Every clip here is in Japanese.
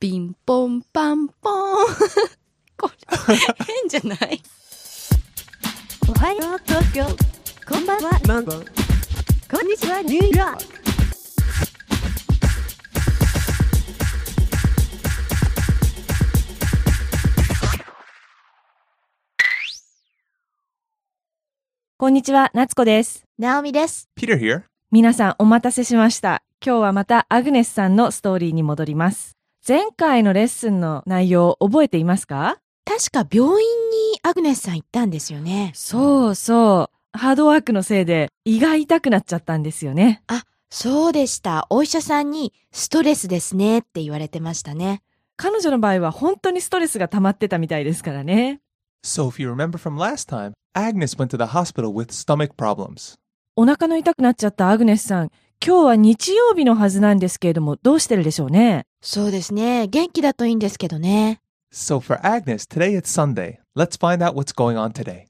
ピンポンパンポンこれ変じゃない？ おはよう東京、こんばんはモンゴル、こんにちはニューヨーク。 こんにちは、夏子です。 ナオミです。 Peter here. 皆さんお待たせしました。今日はまたアグネスさんのストーリーに戻ります。前回のレッスンの内容覚えていますか？ 確か病院にアグネスさん行ったんですよね。 そうそう。ハードワークのせいで胃が痛くなっちゃったんですよね。 あ、そうでした。お医者さんにストレスですねって言われてましたね。 彼女の場合は本当にストレスが溜まってたみたいですからね。 So if you remember from last time, Agnes went to the hospital with stomach problems. お腹の痛くなっちゃったアグネスさん、今日は日曜日のはずなんですけれども、どうしてるでしょうね。 そうですね。元気だといいんですけどね。 So for Agnes, today it's Sunday. Let's find out what's going on today.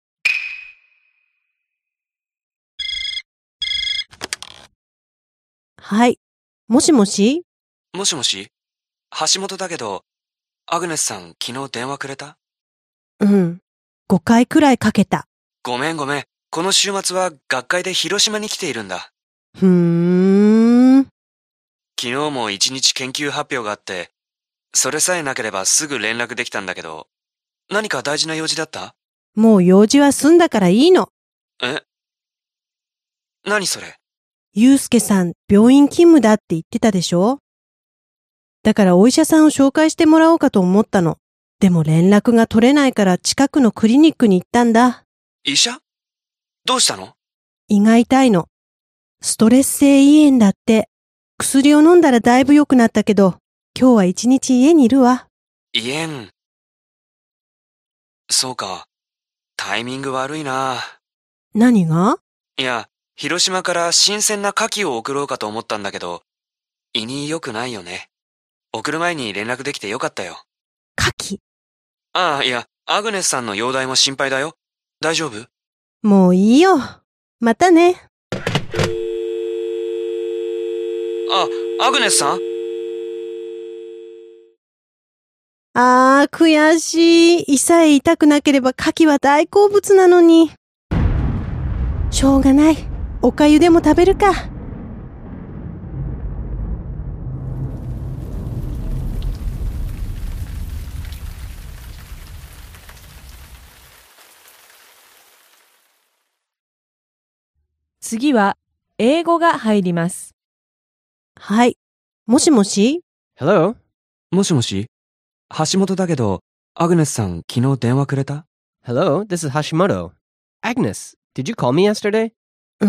はい。もしもし？ もしもし、橋本だけど、アグネスさん昨日電話くれた？ うん。5回くらいかけた。 ごめん。この週末は学会で広島に来ているんだ。 ふーん。 昨日も一日研究発表があって、それさえなければすぐ連絡できたんだけど、何か大事な用事だった？ もう用事は済んだからいいの。 え？何それ？ ゆうすけさん、病院勤務だって言ってたでしょ？だからお医者さんを紹介してもらおうかと思ったの。でも連絡が取れないから近くのクリニックに行ったんだ。 医者？どうしたの？ 胃が痛いの。ストレス性胃炎だって。薬を飲んだらだいぶ良くなったけど、今日は一日家にいるわ。 胃炎。そうか。タイミング悪いな。 何が？ いや、広島から新鮮な牡蠣を送ろうかと思ったんだけど、胃に良くないよね。送る前に連絡できてよかったよ。 牡蠣？ ああ、いや、アグネスさんの容体も心配だよ。大丈夫？ もういいよ。またね。 あ、アグネスさん？ 悔しい。胃さえ痛くなければ牡蠣は大好物なのに。しょうがない。お粥でも食べるか。 次は英語が入ります。 はい。もしもし？ Hello? もしもし、橋本だけど、アグネスさん昨日電話くれた？ Hello, this is Hashimoto. Agnes, did you call me yesterday? うん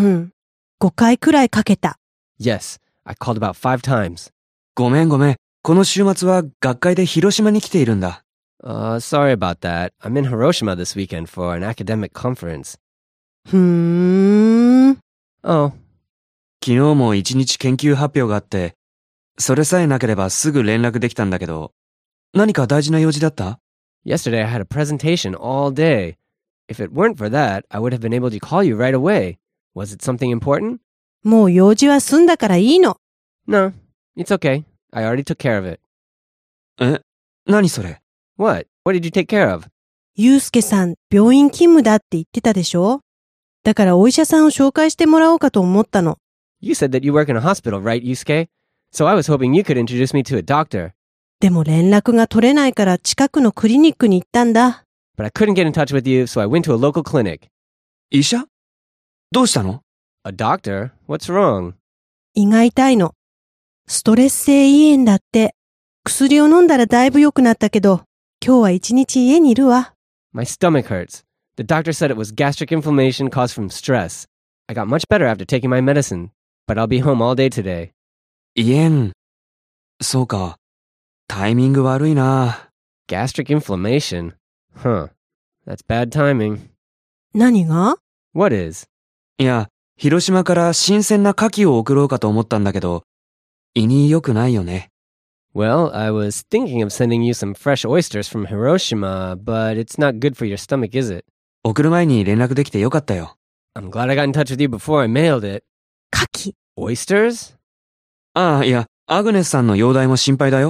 。5回くらいかけた。 Yes, I called about 5 times. ごめん。この週末は学会で広島に来ているんだ。 Sorry about that. I'm in Hiroshima this weekend for an academic conference. ふーん。 Oh, 昨日も一日研究発表があって、それさえなければすぐ連絡できたんだけど、何か大事な用事だった？ yesterday I had a presentation all day. If it weren't for that, I would have been able to call you right away. Was it something important? もう用事は済んだからいいの。 No, it's okay. I already took care of it. え？何それ？ What? What did you take care of? ゆうすけさん、病院勤務だって言ってたでしょ？だからお医者さんを紹介してもらおうかと思ったの。 You said that you work in a hospital, right, Yusuke? So I was hoping you could introduce me to a doctor. でも連絡が取れないから近くのクリニックに行ったんだ。 But I couldn't get in touch with you, so I went to a local clinic. 医者？どうしたの？ A doctor? What's wrong? 胃が痛いの。ストレス性胃炎だって。薬を飲んだらだいぶ良くなったけど、今日は一日家にいるわ。 My stomach hurts. The doctor said it was gastric inflammation caused from stress. I got much better after taking my medicine, but I'll be home all day today. 胃炎。そうか。タイミング悪いな。 Gastric inflammation? Huh. That's bad timing. 何が？ What is? いや、広島から新鮮な牡蠣を送ろうかと思ったんだけど、胃に良くないよね。 Well, I was thinking of sending you some fresh oysters from Hiroshima, but it's not good for your stomach, is it? 送る前に連絡できてよかったよ。 I'm glad I got in touch with you before I mailed it. 牡蠣。 Oysters? ああ、いや、アグネスさんの容体も心配だよ。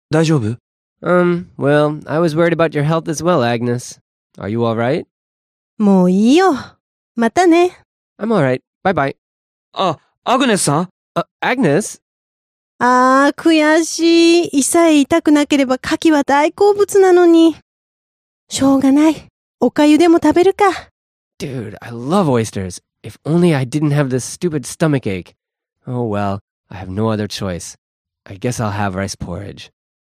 大丈夫？ Well, I was worried about your health as well, Agnes. Are you all right? もういいよ。またね。 I'm all right. Bye-bye. あ、アグネスさん？ Agnes? あー、悔しい。胃さえ痛くなければ牡蠣は大好物なのに。しょうがない。お粥でも食べるか。 Dude, I love oysters. If only I didn't have this stupid stomach ache. Oh well, I have no other choice. I guess I'll have rice porridge.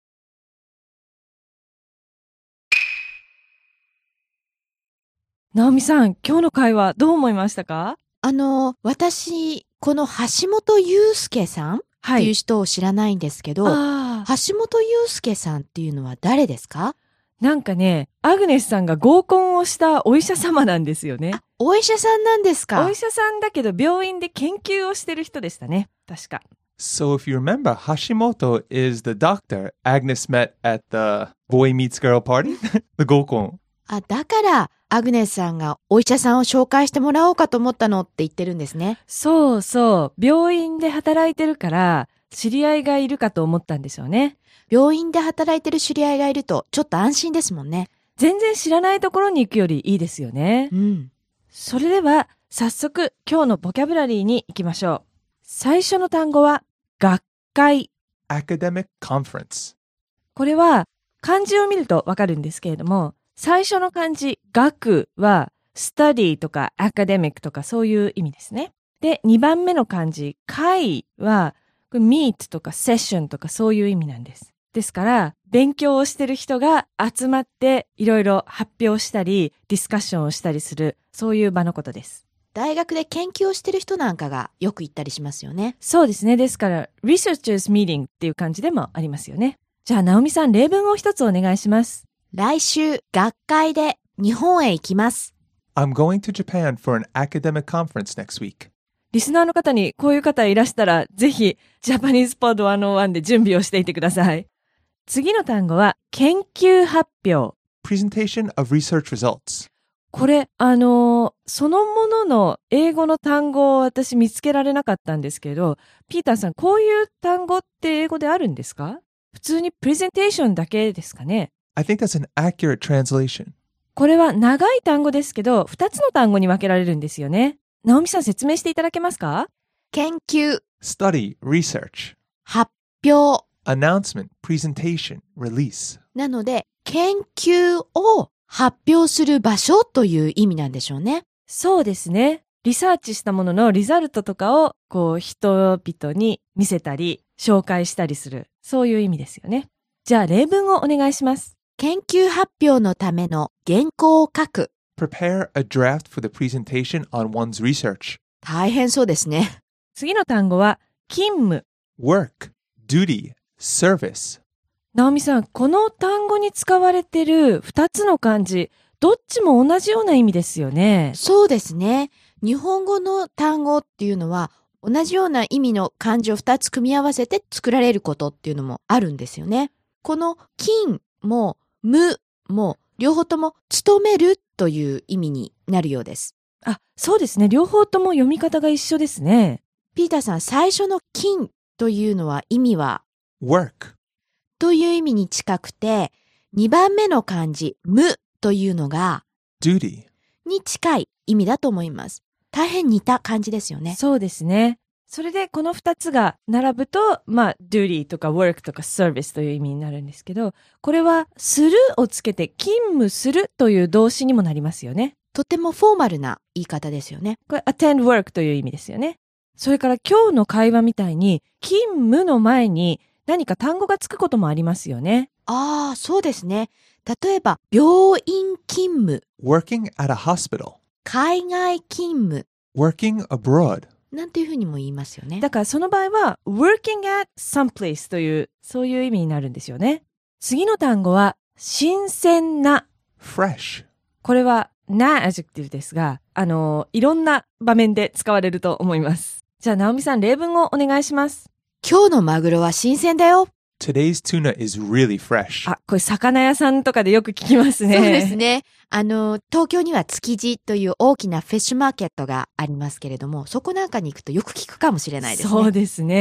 ナオミさん、今日の会話どう思いましたか？ 私、この橋本祐介さんっていう人を知らないんですけど、橋本祐介さんっていうのは誰ですか？ なんかね、アグネスさんが合コンをしたお医者様なんですよね。 お医者さんなんですか？ お医者さんだけど病院で研究をしてる人でしたね。確か。 So if you remember, Hashimoto is the doctor Agnes met at the boy meets girl party, the Gokon. だからアグネスさんがお医者さんを紹介してもらおうかと思ったのって言ってるんですね。 そうそう。病院で働いてるから知り合いがいるかと思ったんでしょうね。 病院で働いてる知り合いがいるとちょっと安心ですもんね。 全然知らないところに行くよりいいですよね。それでは早速今日のボキャブラリーに行きましょう。最初の単語は学会。 Academic conference. これは漢字を見るとわかるんですけれども、最初の漢字、学は study とか academic とかそういう意味ですね。で、2番目の漢字、会はmeet とか session とかそういう意味なんです。ですから、勉強をしてる人が集まっていろいろ発表したり、ディスカッションをしたりする、そういう場のことです。 大学で研究をしてる人なんかがよく行ったりしますよね。 そうですね。ですから、researchers meeting っていう感じでもありますよね。じゃあ、ナオミさん、例文を一つお願いします。 来週、学会で日本へ行きます。 I'm going to Japan for an academic conference next week. リスナーの方にこういう方いらしたら、ぜひ、ジャパニーズポッド101で準備をしていてください。次の単語は、研究発表。 Presentation of research results. これ、そのものの英語の単語を私見つけられなかったんですけど、ピーターさん、こういう単語って英語であるんですか？普通にプレゼンテーションだけですかね？ I think that's an accurate translation. これは長い単語ですけど、2つの単語に分けられるんですよね。ナオミさん、説明していただけますか？ 研究、 Study, research. 発表。 Announcement, presentation, release. なので、研究を発表する場所という意味なんでしょうね。 そうですね。リサーチしたもののリザルトとかを人々に見せたり紹介したりする、そういう意味ですよね。じゃあ例文をお願いします。 研究発表のための原稿を書く。 Prepare a draft for the presentation on one's research. 大変そうですね。 次の単語は勤務。 Work, duty, service. ナオミさん、この単語に使われている2つの漢字、どっちも同じような意味ですよね。 そうですね。日本語の単語っていうのは同じような意味の漢字を2つ組み合わせて作られることっていうのもあるんですよね。この勤も務も両方とも勤めるという意味になるようです。 そうですね。両方とも読み方が一緒ですね。 ピーターさん、最初の勤というのは意味は Work. という意味に近くて、2番目の漢字務というのが Duty. に近い意味だと思います。大変似た漢字ですよね。 そうですね。それでこの2つが並ぶと、duty とか work とか service という意味になるんですけど、これはするをつけて勤務するという動詞にもなりますよね。 とてもフォーマルな言い方ですよね。 これ attend work という意味ですよね。それから今日の会話みたいに勤務の前に何か単語がつくこともありますよね。 そうですね。例えば、病院勤務。 Working at a hospital. 海外勤務。 Working abroad. なんていうふうにも言いますよね。 だからその場合は working at some place という、そういう意味になるんですよね。次の単語は、新鮮な。 Fresh. これは、な adjective ですが、いろんな場面で使われると思います。じゃあ、ナオミさん、例文をお願いします。 今日のマグロは新鮮だよ。 Today's tuna is really fresh. これ魚屋さんとかでよく聞きますね。 そうですね。東京には築地という大きなフィッシュマーケットがありますけれども、そこなんかに行くとよく聞くかもしれないですね。 そうですね。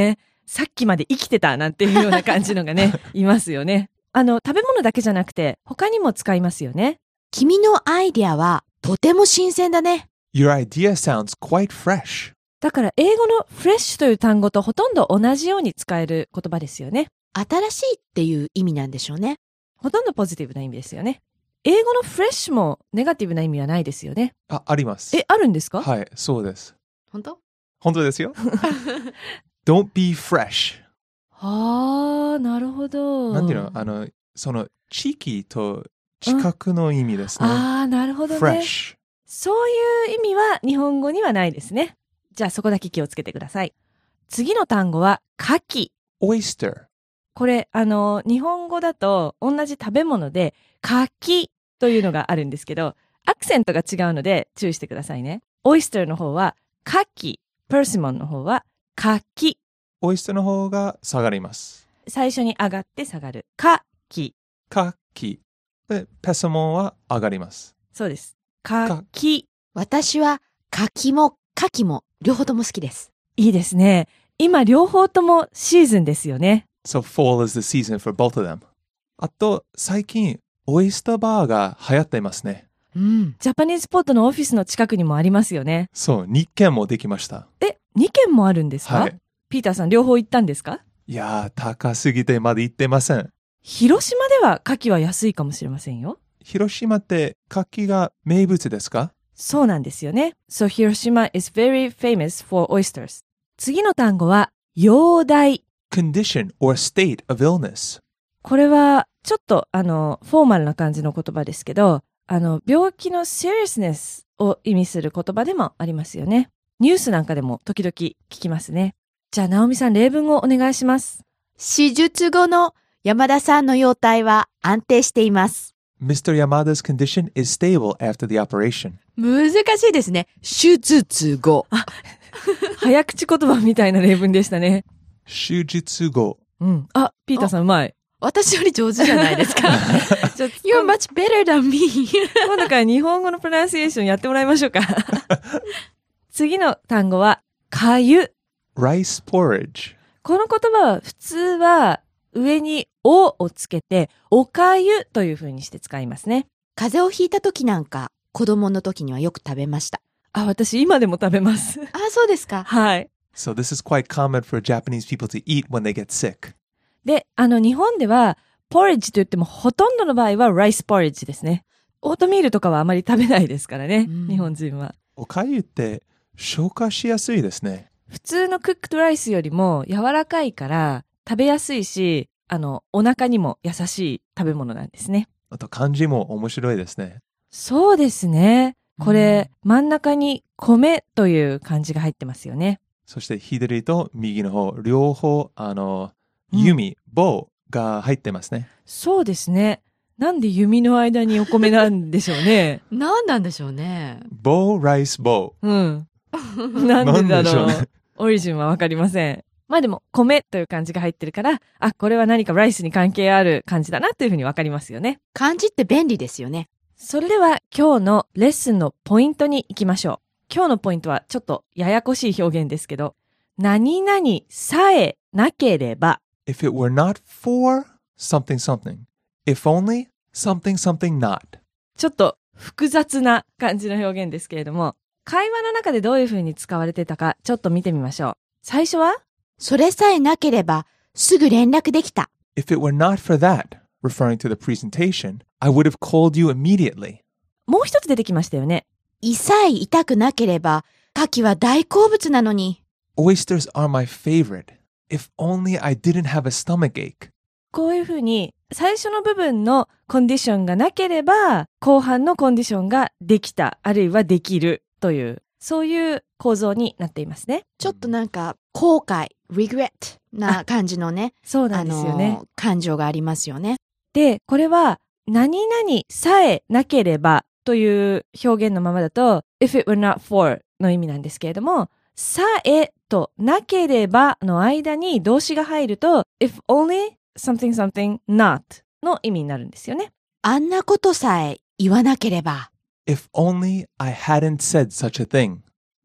さっきまで生きてたなんていうような感じのがね、いますよね。食べ物だけじゃなくて、他にも使いますよね。 君のアイデアはとても新鮮だね。 Your idea sounds quite fresh. だから英語のフレッシュという単語とほとんど同じように使える言葉ですよね。 新しいっていう意味なんでしょうね。 ほとんどポジティブな意味ですよね。英語のフレッシュもネガティブな意味はないですよね。 あります。 あるんですか？ はい、そうです。 本当？ 本当ですよ。Don't be fresh. なるほど。 なんていうの？その地域と近くの意味ですね。 なるほどね。 fresh。 そういう意味は日本語にはないですね。じゃあそこだけ気をつけてください。次の単語は牡蠣。 oyster。 これ、日本語だと同じ食べ物で牡蠣というのがあるんですけど、アクセントが違うので注意してくださいね。オイスターの方は牡蠣、パーシモンの方は牡蠣。 オイスターの方が下がります。 最初に上がって下がる。牡蠣。 牡蠣。で、ペソモンは上がります。 そうです。牡蠣。 私は柿も牡蠣も両方とも好きです。 いいですね。今両方ともシーズンですよね。 So fall is the season for both of them. あと、最近、オイスターバーが流行っていますね。 うん。 ジャパニーズスポットのオフィスの近くにもありますよね。 そう、2軒もできました。 2軒もあるんですか？ はい。 ピーターさん両方行ったんですか？ いやー、高すぎてまだ行ってません。 広島では牡蠣は安いかもしれませんよ。 広島って牡蠣が名物ですか？ そうなんですよね。So Hiroshima is very famous for oysters. 次の単語は、容体。 condition or state of illness. これは、ちょっと、フォーマルな感じの言葉ですけど、病気の seriousness を意味する言葉でもありますよね。ニュースなんかでも時々聞きますね。じゃあ、ナオミさん、例文をお願いします。 手術後の山田さんの容体は安定しています。 Mr. Yamada's condition is stable after the operation. 難しいですね。手術後。 早口言葉みたいな例文でしたね。 手術後。 うん。ピーターさんうまい。 私より上手じゃないですか。You're much better than me. 今度から日本語のプロナンシエーションやってもらいましょうか。次の単語は、かゆ。 rice porridge. この言葉は普通は上におをつけて、おかゆという風にして使いますね。 風邪をひいた時なんか、子供の時にはよく食べました。 私今でも食べます。 そうですか。 はい。 So this is quite common for Japanese people to eat when they get sick. で、日本では、ポリッジと言ってもほとんどの場合はライスポリッジですね。オートミールとかはあまり食べないですからね、日本人は。 おかゆって消化しやすいですね。 普通のクックドライスよりも柔らかいから食べやすいし、お腹にも優しい食べ物なんですね。 あと漢字も面白いですね。 そうですね。これ、真ん中に米という漢字が入ってますよね。 そして左と右の方、両方、弓、棒が入ってますね。 そうですね。なんで弓の間にお米なんでしょうね。 何なんでしょうね。 棒、ライス、棒。 うん。なんでだろう。 なんでしょうね。 オリジンはわかりません。まあでも、米という漢字が入ってるから、これは何かライスに関係ある漢字だなというふうにわかりますよね。 漢字って便利ですよね。 それでは今日のレッスンのポイントに行きましょう。今日のポイントはちょっとややこしい表現ですけど、何々さえなければ。 If it were not for something something. If only something something not. ちょっと複雑な感じの表現ですけれども、会話の中でどういうふうに使われてたかちょっと見てみましょう。最初は、 それさえなければすぐ連絡できた。 If it were not for that, referring to the presentation, I would have called you immediately. もう一つ出てきましたよね。 胃さえ痛くなければ、牡蠣は大好物なのに。 Oysters are my favorite. If only I didn't have a stomach ache. こういうふうに、最初の部分のコンディションがなければ、後半のコンディションができた、あるいはできるという、そういう構造になっていますね。 ちょっとなんか、後悔、regret な感じのね。 そうなんですよね。 感情がありますよね。 で、これは、何々さえなければという表現のままだと、if it were not for の意味なんですけれども、さえとなければの間に動詞が入ると、if only something something not の意味になるんですよね。 あんなことさえ言わなければ。 If only I hadn't said such a thing.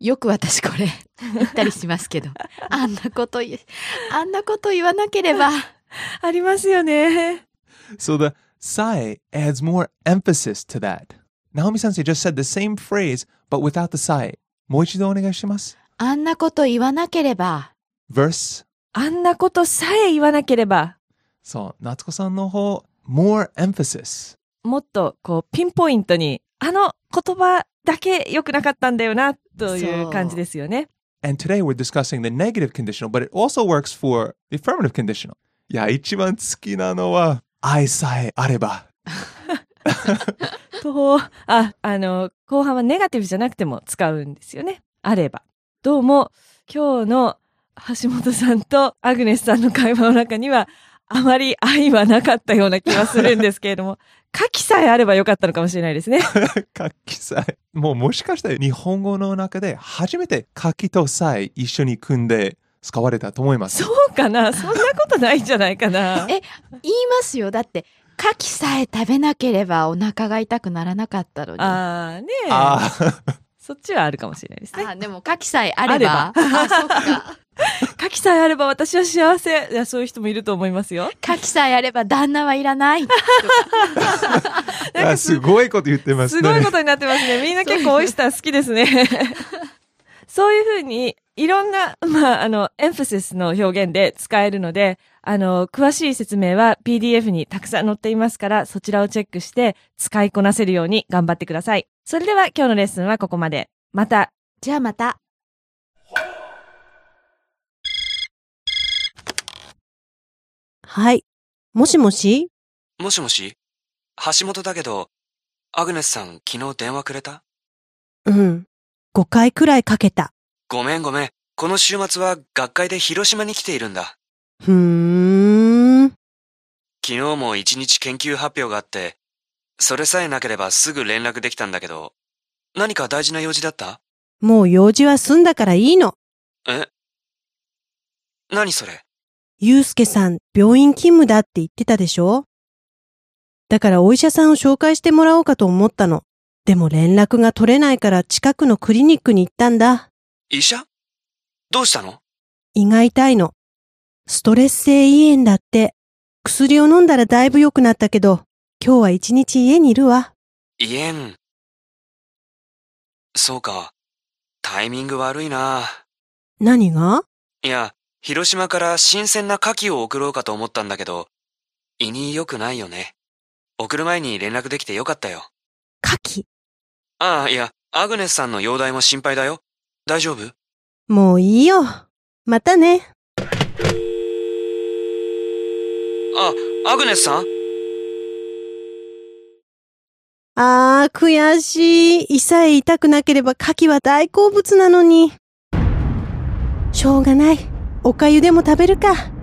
よく私これ言ったりしますけど。あんなこと言わなければ。 ありますよね。 So the sae adds more emphasis to that. Naomi-sensei just said the same phrase, but without the sae. もう一度お願いします。 あんなこと言わなければ。 Verse. あんなことさえ言わなければ。 そう、夏子さんの方、more emphasis. もっとピンポイントに、あの言葉だけ良くなかったんだよな、という感じですよね。 And today we're discussing the negative conditional, but it also works for the affirmative conditional. いや、一番好きなのは、愛さえあれば。 後半はネガティブじゃなくても使うんですよね。あれば。どうも、今日の橋本さんとアグネスさんの会話の中には、あまり愛はなかったような気がするんですけれども、書きさえあればよかったのかもしれないですね。 書きさえ。もしかしたら日本語の中で初めて書きとさえ一緒に組んで使われたと思います。 そうかな？そんなことないんじゃないかな。 言いますよ。だって、牡蠣さえ食べなければお腹が痛くならなかったのに。 そっちはあるかもしれないですね。 でも牡蠣さえあれば。そっか。 牡蠣さえあれば私は幸せ。いや、そういう人もいると思いますよ。 牡蠣さえあれば旦那はいらない。 すごいこと言ってますね。 すごいことになってますね。みんな結構オイスター好きですね。そういうふうに、いろんな、エンファシスの表現で使えるので、詳しい説明は PDF にたくさん載っていますから、そちらをチェックして使いこなせるように頑張ってください。それでは今日のレッスンはここまで。また。 じゃあまた。 はい。もしもし？ もしもし、橋本だけど、アグネスさん昨日電話くれた？ うん。5回くらいかけた。 ごめん。この週末は学会で広島に来ているんだ。 ふーん。 昨日も一日研究発表があって、それさえなければすぐ連絡できたんだけど、何か大事な用事だった？ もう用事は済んだからいいの。 え？何それ？ ゆうすけさん、病院勤務だって言ってたでしょ？だからお医者さんを紹介してもらおうかと思ったの。でも連絡が取れないから近くのクリニックに行ったんだ。 医者？どうしたの？ 胃が痛いの。ストレス性胃炎だって。薬を飲んだらだいぶ良くなったけど、今日は一日家にいるわ。 胃炎。そうか。タイミング悪いな。 何が？ いや、広島から新鮮な牡蠣を送ろうかと思ったんだけど、胃に良くないよね。送る前に連絡できてよかったよ。 牡蠣？ いや、アグネスさんの容体も心配だよ。大丈夫？ もういいよ。またね。 アグネスさん？ 悔しい。胃さえ痛くなければ牡蠣は大好物なのに。しょうがない。お粥でも食べるか。